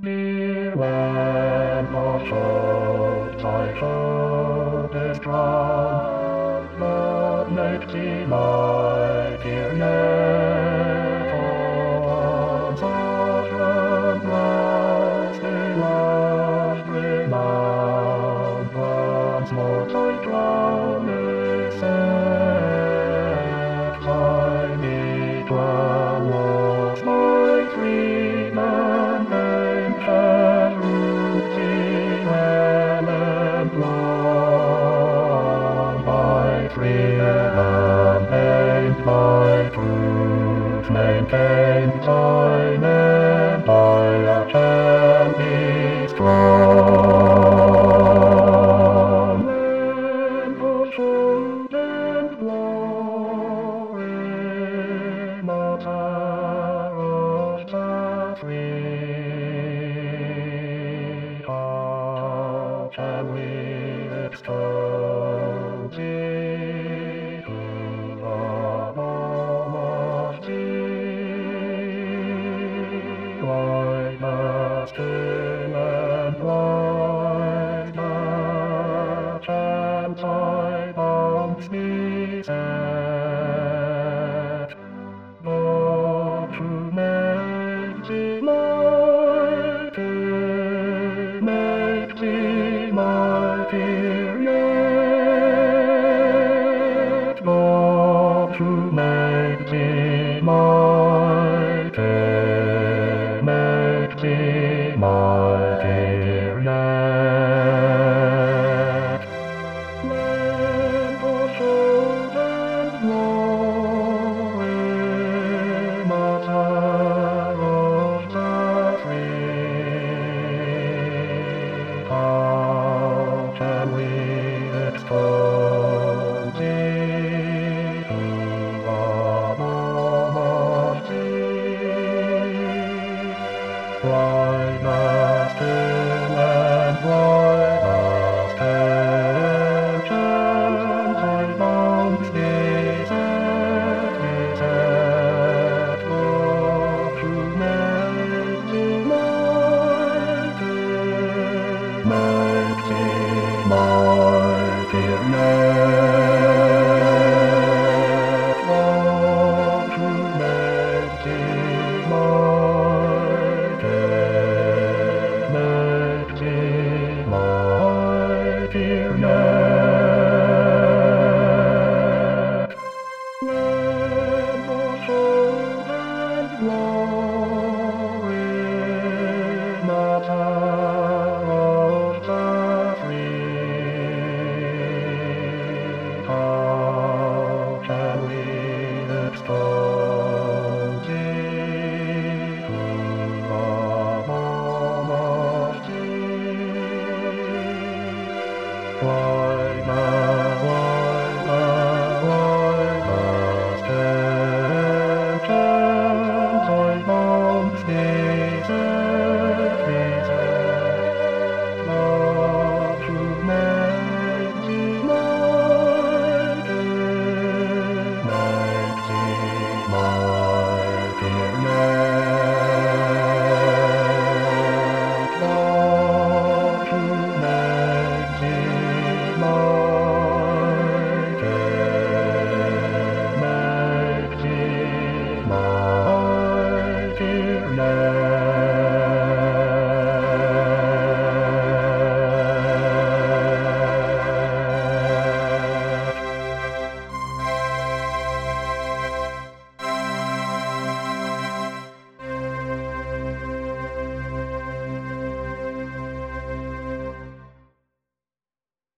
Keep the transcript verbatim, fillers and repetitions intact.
Near land of hope, thy hope is drawn, but make thee mightier yet. On sovereign rise, thee last renown, once more thy drowning set, thy meek was my freedman, and can root thee well and long. My freedom and my truth maintain thine, and I can be strong. Land of hope and glory, Mother of the free, how can we extol thee, who are all of thee? Like the still and bright match, and thy bounds be set, but to make thee mighty, make thee mightier yet, but to make thee mighty, make thee mightier yet. Land of hope and glory, Mother of the free, how can we extol thee, who are all of thee? Right now